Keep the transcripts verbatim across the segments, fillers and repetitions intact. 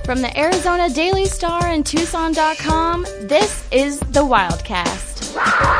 From the Arizona Daily Star and Tucson dot com, this is the Wildcast.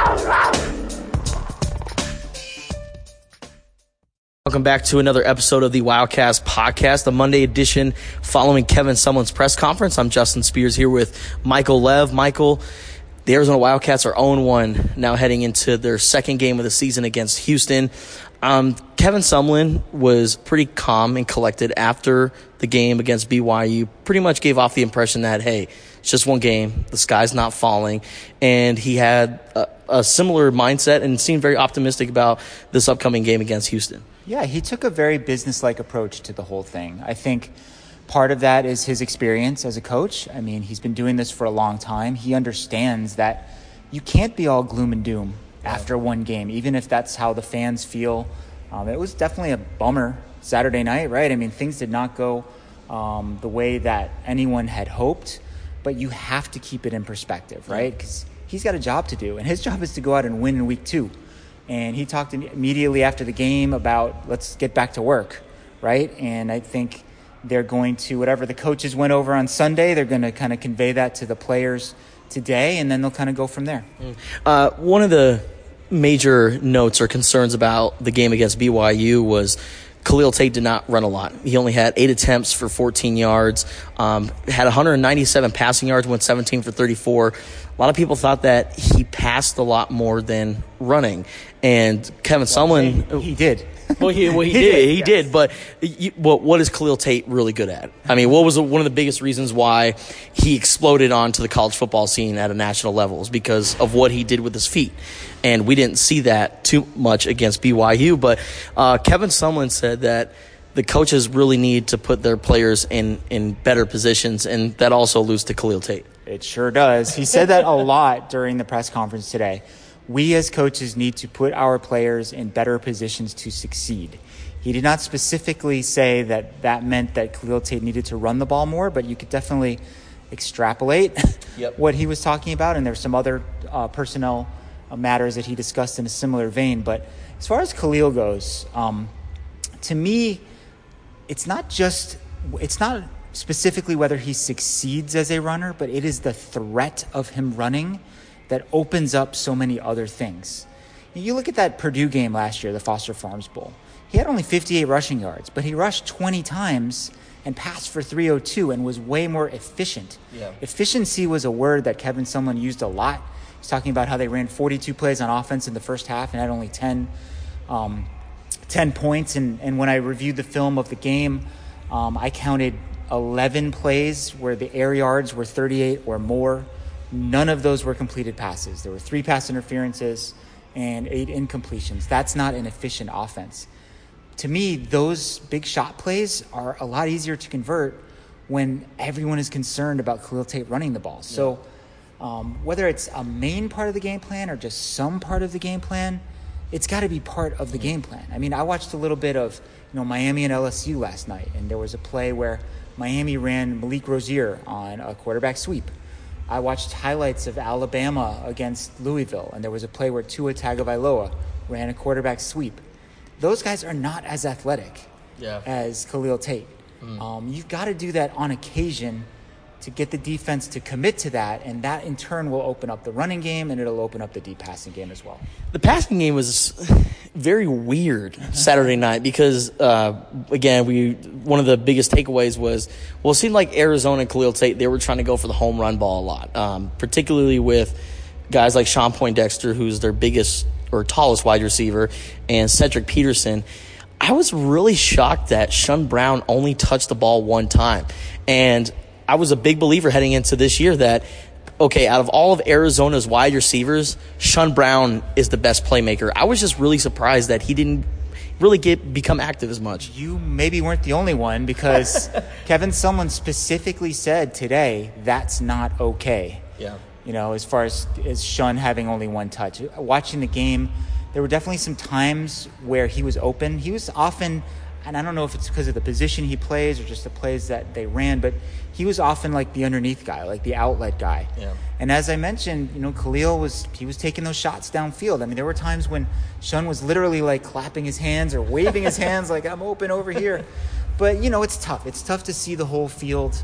Welcome back to another episode of the Wildcast podcast, the Monday edition following Kevin Sumlin's press conference. I'm Justin Spears here with Michael Lev. Michael, the Arizona Wildcats are oh and one now heading into their second game of the season against Houston. Um, Kevin Sumlin was pretty calm and collected after the game against B Y U. Pretty much gave off the impression that, hey, it's just one game. The sky's not falling. And he had a, a similar mindset and seemed very optimistic about this upcoming game against Houston. Yeah, he took a very business-like approach to the whole thing. I think part of that is his experience as a coach. I mean, he's been doing this for a long time. He understands that you can't be all gloom and doom after one game, even if that's how the fans feel. Um, it was definitely a bummer Saturday night, right? I mean, things did not go um, the way that anyone had hoped, but you have to keep it in perspective, right? Because he's got a job to do, and his job is to go out and win in week two. And he talked immediately after the game about, let's get back to work, right? And I think they're going to, whatever the coaches went over on Sunday, they're going to kind of convey that to the players today, and then they'll kind of go from there. Uh, one of the major notes or concerns about the game against B Y U was Khalil Tate did not run a lot. He only had eight attempts for fourteen yards, um, had one hundred ninety-seven passing yards, went seventeen for thirty-four. A lot of people thought that he passed a lot more than running. And Kevin well, Sumlin... He, he did. Well, he, well, he, he did. did. He yes. did. But you, well, what is Khalil Tate really good at? I mean, what was one of the biggest reasons why he exploded onto the college football scene at a national level is because of what he did with his feet. And we didn't see that too much against B Y U. But uh, Kevin Sumlin said that the coaches really need to put their players in, in better positions, and that also alludes to Khalil Tate. It sure does. He said that a lot during the press conference today. We as coaches need to put our players in better positions to succeed. He did not specifically say that that meant that Khalil Tate needed to run the ball more, but you could definitely extrapolate yep. what he was talking about. And there's some other uh, personnel uh, matters that he discussed in a similar vein. But as far as Khalil goes, um, to me, it's not just, it's not specifically whether he succeeds as a runner, but it is the threat of him running that opens up so many other things. You look at that Purdue game last year, the Foster Farms Bowl. He had only fifty-eight rushing yards, but he rushed twenty times and passed for three oh two and was way more efficient. Yeah. Efficiency was a word that Kevin Sumlin used a lot. He's talking about how they ran forty-two plays on offense in the first half and had only ten, um, ten points. And, and when I reviewed the film of the game, um, I counted eleven plays where the air yards were thirty-eight or more. None of those were completed passes. There were three pass interferences and eight incompletions. That's not an efficient offense. To me, those big shot plays are a lot easier to convert when everyone is concerned about Khalil Tate running the ball. Yeah. So um, whether it's a main part of the game plan or just some part of the game plan, it's got to be part of the game plan. I mean, I watched a little bit of you know Miami and L S U last night, and there was a play where Miami ran Malik Rozier on a quarterback sweep. I watched highlights of Alabama against Louisville, and there was a play where Tua Tagovailoa ran a quarterback sweep. Those guys are not as athletic yeah. as Khalil Tate. Mm. Um, you've got to do that on occasion to get the defense to commit to that, and that in turn will open up the running game, and it'll open up the deep passing game as well. The passing game was very weird Saturday night because, uh, again, we one of the biggest takeaways was, well, it seemed like Arizona and Khalil Tate, they were trying to go for the home run ball a lot, um, particularly with guys like Sean Poindexter, who's their biggest or tallest wide receiver, and Cedric Peterson. I was really shocked that Shun Brown only touched the ball one time, and I was a big believer heading into this year that, okay, out of all of Arizona's wide receivers, Shun Brown is the best playmaker. I was just really surprised that he didn't really get become active as much. You maybe weren't the only one because Kevin Sumlin specifically said today that's not okay. Yeah. You know, as far as, as Shun having only one touch. Watching the game, there were definitely some times where he was open. He was often, and I don't know if it's because of the position he plays or just the plays that they ran, but he was often like the underneath guy, like the outlet guy. Yeah. And as I mentioned, you know, Khalil was, he was taking those shots downfield. I mean, there were times when Shun was literally like clapping his hands or waving his hands like, I'm open over here. But, you know, it's tough. It's tough to see the whole field.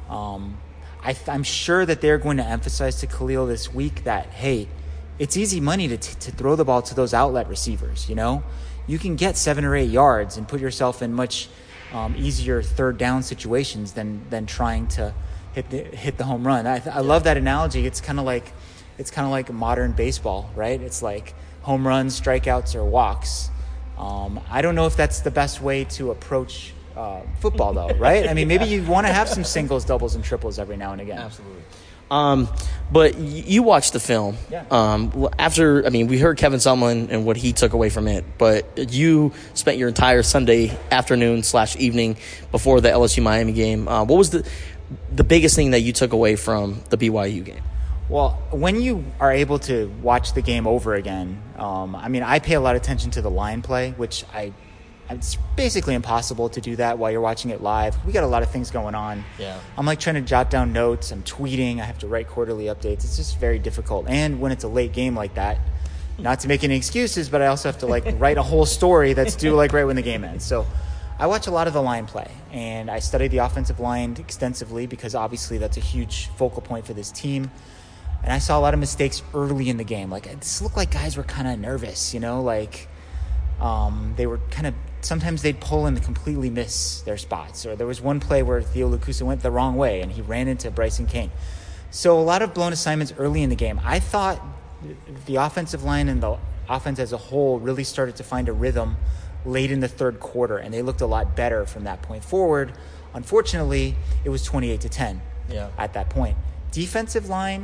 Um, I th- I'm sure that they're going to emphasize to Khalil this week that, hey, it's easy money to, t- to throw the ball to those outlet receivers, you know? You can get seven or eight yards and put yourself in much um, easier third down situations than than trying to hit the, hit the home run. I, th- I love that analogy. It's kind of like it's kind of like modern baseball, right? It's like home runs, strikeouts, or walks. Um, I don't know if that's the best way to approach uh, football, though, right? I mean, maybe you want to have some singles, doubles, and triples every now and again. Absolutely. Um, but y- you watched the film. Yeah. Um, after, I mean, we heard Kevin Sumlin and what he took away from it, but you spent your entire Sunday afternoon slash evening before the L S U Miami game. Uh, what was the the biggest thing that you took away from the B Y U game? Well, when you are able to watch the game over again, um, I mean, I pay a lot of attention to the line play, which I, it's basically impossible to do that while you're watching it live. We got a lot of things going on. Yeah. I'm like trying to jot down notes. I'm tweeting. I have to write quarterly updates. It's just very difficult. And when it's a late game like that, not to make any excuses, but I also have to like write a whole story that's due like right when the game ends. So I watch a lot of the line play, and I study the offensive line extensively because obviously that's a huge focal point for this team. And I saw a lot of mistakes early in the game. Like, it just looked like guys were kind of nervous, you know, like um, they were kind of, sometimes they'd pull and completely miss their spots. Or there was one play where Theo Lukusa went the wrong way and he ran into Bryson Kane. So a lot of blown assignments early in the game. I thought the offensive line and the offense as a whole really started to find a rhythm late in the third quarter, and they looked a lot better from that point forward. Unfortunately, it was twenty-eight to ten Yeah. at that point. Defensive line,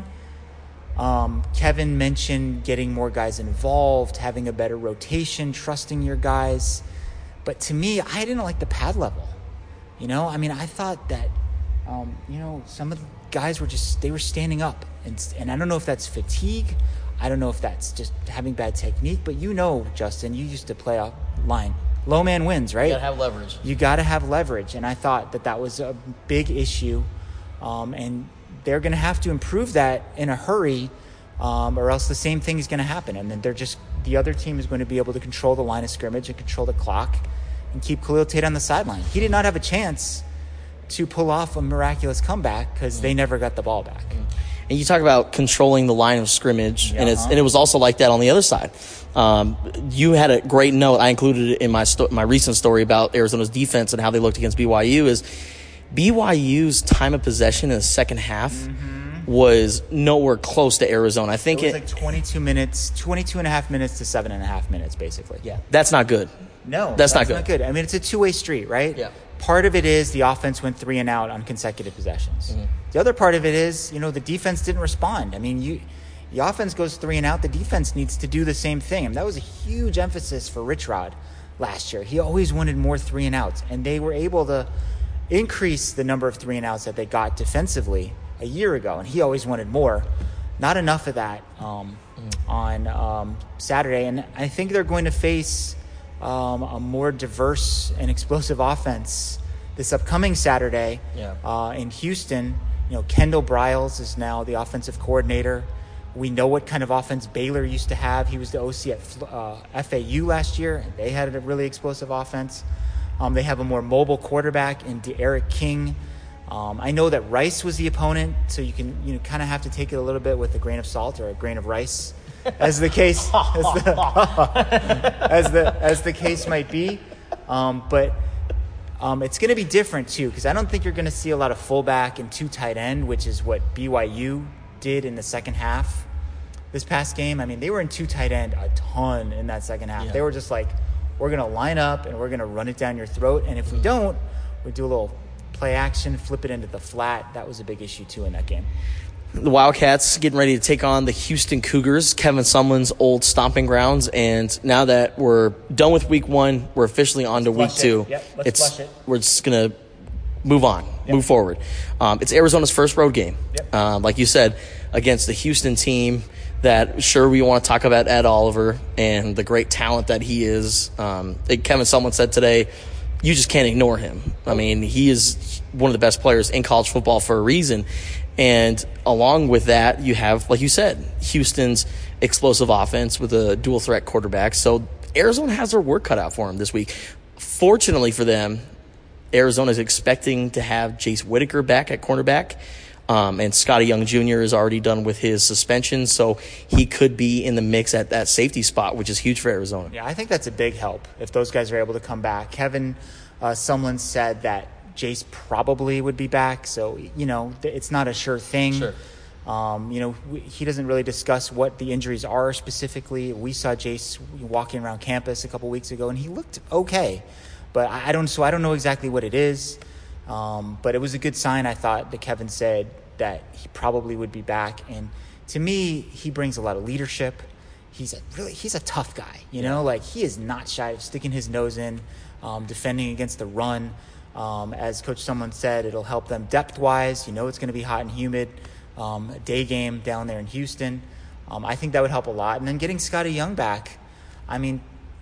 Um, Kevin mentioned getting more guys involved, having a better rotation, trusting your guys. But to me, I didn't like the pad level. You know, I mean, I thought that, um, you know, some of the guys were just, they were standing up. And, and I don't know if that's fatigue. I don't know if that's just having bad technique. But you know, Justin, you used to play a line. Low man wins, right? You got to have leverage. You got to have leverage. And I thought that that was a big issue. Um, and they're going to have to improve that in a hurry, um, or else the same thing is going to happen. And then they're just, the other team is going to be able to control the line of scrimmage and control the clock and keep Khalil Tate on the sideline. He did not have a chance to pull off a miraculous comeback because mm. they never got the ball back. Mm. And you talk about controlling the line of scrimmage, Yeah, and it's huh? and it was also like that on the other side. Um, you had a great note. I included it in my sto- my recent story about Arizona's defense and how they looked against B Y U. Is B Y U's time of possession in the second half mm-hmm. was nowhere close to Arizona. I think it was it, like twenty-two minutes, twenty-two and a half minutes to seven and a half minutes, basically. Yeah, that's not good. No, that's, that's not, good. not good. I mean, it's a two-way street, right? Yeah. Part of it is the offense went three and out on consecutive possessions. Mm-hmm. The other part of it is, you know, the defense didn't respond. I mean, you, the offense goes three and out. The defense needs to do the same thing. And that was a huge emphasis for Rich Rod last year. He always wanted more three and outs, and they were able to increase the number of three and outs that they got defensively a year ago, and he always wanted more. Not enough of that um, mm. on um, Saturday, and I think they're going to face um, a more diverse and explosive offense this upcoming Saturday yeah. uh, in Houston. You know, Kendall Briles is now the offensive coordinator. We know what kind of offense Baylor used to have. He was the O C at uh, F A U last year, and they had a really explosive offense. Um, they have a more mobile quarterback in De'Aaron King. Um, I know that Rice was the opponent, so you can you know kind of have to take it a little bit with a grain of salt or a grain of rice, as the case as the as the, as the case might be. Um, but um, it's going to be different too, because I don't think you're going to see a lot of fullback and two tight end, which is what B Y U did in the second half this past game. I mean, they were in two tight end a ton in that second half. Yeah. They were just like, we're going to line up and we're going to run it down your throat. And if we don't, we do a little play action, flip it into the flat. That was a big issue too in that game. The Wildcats getting ready to take on the Houston Cougars, Kevin Sumlin's old stomping grounds. And now that we're done with week one, we're officially on to week Flush two. it. Yep, let's it's, flush it. We're just going to move on, Yep. move forward. Um, it's Arizona's first road game. Yep. Um, like you said, against the Houston team that, sure, we want to talk about Ed Oliver and the great talent that he is. Um, Kevin Sumlin said today, you just can't ignore him. I mean, he is one of the best players in college football for a reason. And along with that, you have, like you said, Houston's explosive offense with a dual threat quarterback. So Arizona has their work cut out for him this week. Fortunately for them, Arizona is expecting to have Jace Whitaker back at cornerback. Um, and Scotty Young Junior is already done with his suspension, so he could be in the mix at that safety spot, which is huge for Arizona. Yeah, I think that's a big help if those guys are able to come back. Kevin uh, Sumlin said that Jace probably would be back, so, you know, it's not a sure thing. Sure. Um, you know, he doesn't really discuss what the injuries are specifically. We saw Jace walking around campus a couple weeks ago, and he looked okay. But I don't, so I don't know exactly what it is. Um, but it was a good sign, I thought, that Kevin said that he probably would be back. And to me, he brings a lot of leadership. He's a really, he's a tough guy, you know, like he is not shy of sticking his nose in, um, defending against the run. Um, as Coach Sumlin said, it'll help them depth-wise. You know, it's going to be hot and humid. Um, a day game down there in Houston. Um, I think that would help a lot. And then getting Scotty Young back, I mean,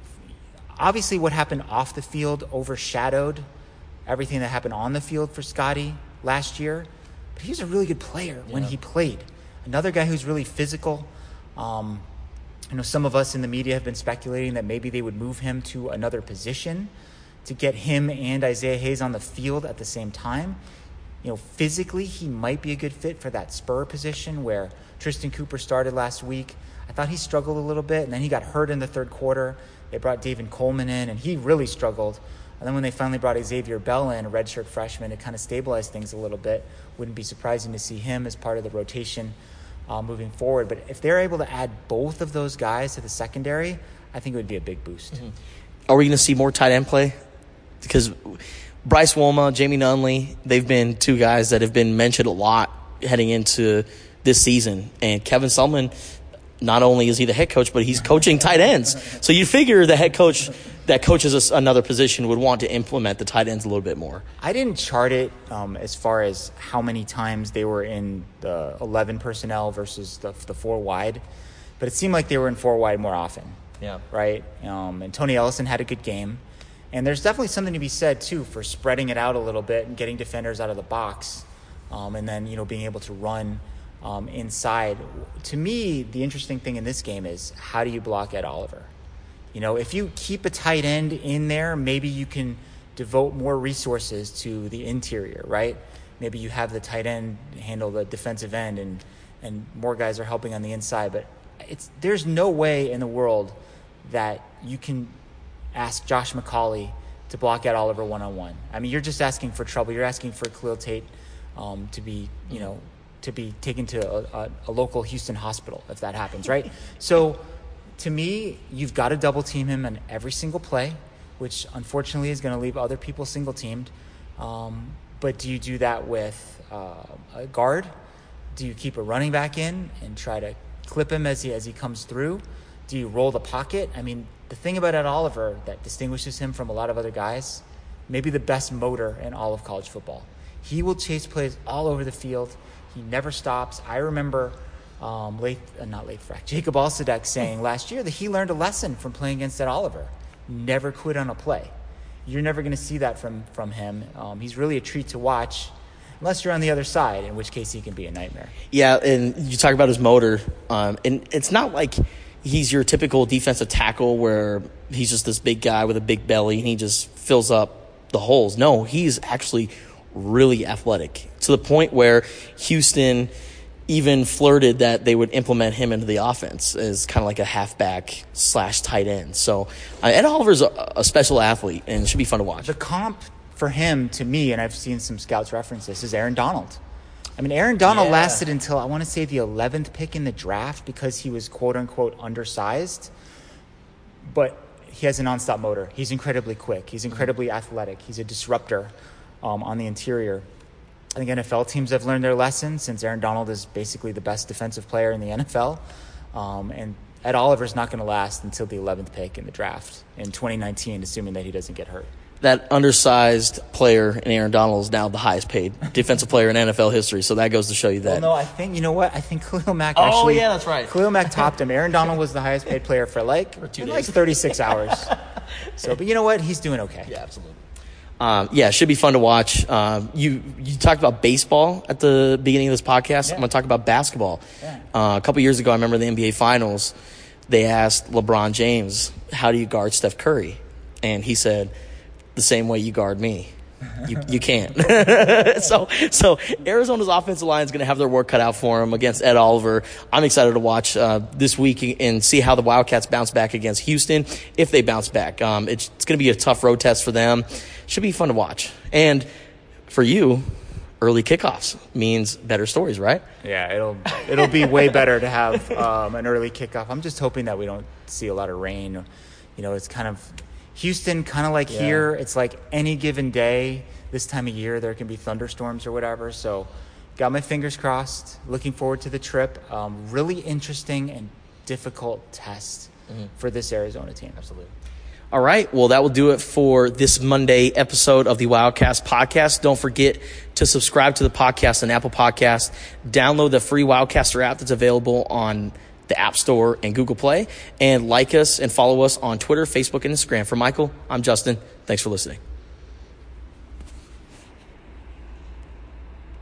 obviously what happened off the field overshadowed everything that happened on the field for Scotty last year. But he was a really good player when yeah. he played. Another guy who's really physical. Um, you know, some of us in the media have been speculating that maybe they would move him to another position to get him and Isaiah Hayes on the field at the same time. You know, physically, he might be a good fit for that spur position where Tristan Cooper started last week. I thought he struggled a little bit, and then he got hurt in the third quarter. They brought David Coleman in, and he really struggled. And then when they finally brought Xavier Bell in, a redshirt freshman, to kind of stabilize things a little bit, wouldn't be surprising to see him as part of the rotation uh, moving forward. But if they're able to add both of those guys to the secondary, I think it would be a big boost. Mm-hmm. Are we going to see more tight end play? Because Bryce Wolma, Jamie Nunley, they've been two guys that have been mentioned a lot heading into this season. And Kevin Sumlin, not only is he the head coach, but he's coaching tight ends. So you figure the head coach that coaches another position would want to implement the tight ends a little bit more. I didn't chart it um, as far as how many times they were in the eleven personnel versus the, the four wide, but it seemed like they were in four wide more often. Yeah. Right? Um, and Tony Ellison had a good game. And there's definitely something to be said, too, for spreading it out a little bit and getting defenders out of the box um, and then, you know, being able to run um, inside. To me, the interesting thing in this game is how do you block Ed Oliver? You know, if you keep a tight end in there, maybe you can devote more resources to the interior, right? Maybe you have the tight end handle the defensive end and, and more guys are helping on the inside. But it's there's no way in the world that you can – ask Josh McCauley to block out Oliver one-on-one. I mean, you're just asking for trouble. You're asking for Khalil Tate um, to be, you know, to be taken to a, a, a local Houston hospital if that happens, right? So, to me, you've got to double-team him on every single play, which unfortunately is going to leave other people single-teamed. Um, but do you do that with uh, a guard? Do you keep a running back in and try to clip him as he as he comes through? Do you roll the pocket? I mean, the thing about Ed Oliver that distinguishes him from a lot of other guys, maybe the best motor in all of college football. He will chase plays all over the field. He never stops. I remember um, Lath, uh, not Lath Frack, Jacob Alsadek saying last year that he learned a lesson from playing against Ed Oliver. Never quit on a play. You're never going to see that from, from him. Um, he's really a treat to watch, unless you're on the other side, in which case he can be a nightmare. Yeah, and you talk about his motor, um, and it's not like he's your typical defensive tackle where he's just this big guy with a big belly and he just fills up the holes. No, he's actually really athletic to the point where Houston even flirted that they would implement him into the offense as kind of like a halfback slash tight end. So uh, Ed Oliver's a, a special athlete and it should be fun to watch. The comp for him, to me, and I've seen some scouts reference this, is Aaron Donald. I mean, Aaron Donald yeah. lasted until, I want to say, the eleventh pick in the draft because he was, quote-unquote, undersized. But he has a nonstop motor. He's incredibly quick. He's incredibly mm-hmm. athletic. He's a disruptor um, on the interior. I think N F L teams have learned their lesson since Aaron Donald is basically the best defensive player in the N F L. Um, and Ed Oliver's not going to last until the eleventh pick in the draft in twenty nineteen, assuming that he doesn't get hurt. That undersized player in Aaron Donald is now the highest paid defensive player in N F L history. So that goes to show you that. Well, no, I think, you know what? I think Khalil Mack oh, actually. Oh, yeah, that's right. Khalil Mack topped him. Aaron Donald was the highest paid player for like, for two in days. like thirty-six hours. So, but you know what? He's doing okay. Yeah, absolutely. Um, yeah, it should be fun to watch. Um, you you talked about baseball at the beginning of this podcast. Yeah. I'm going to talk about basketball. Yeah. Uh, a couple years ago, I remember the N B A Finals. They asked LeBron James, how do you guard Steph Curry? And he said, the same way you guard me. You you can't. so so Arizona's offensive line is going to have their work cut out for them against Ed Oliver. I'm excited to watch uh, this week and see how the Wildcats bounce back against Houston, if they bounce back. Um, it's it's going to be a tough road test for them. Should be fun to watch. And for you, early kickoffs means better stories, right? Yeah, it'll it'll be way better to have um, an early kickoff. I'm just hoping that we don't see a lot of rain. You know, it's kind of Houston, kind of like yeah. here. It's like any given day this time of year there can be thunderstorms or whatever. So, got my fingers crossed. Looking forward to the trip. Um, really interesting and difficult test mm-hmm. for this Arizona team. Absolutely. All right. Well, that will do it for this Monday episode of the Wildcast podcast. Don't forget to subscribe to the podcast on Apple Podcasts. Download the free Wildcaster app that's available on the App Store and Google Play. And like us and follow us on Twitter, Facebook, and Instagram. For Michael, I'm Justin. Thanks for listening.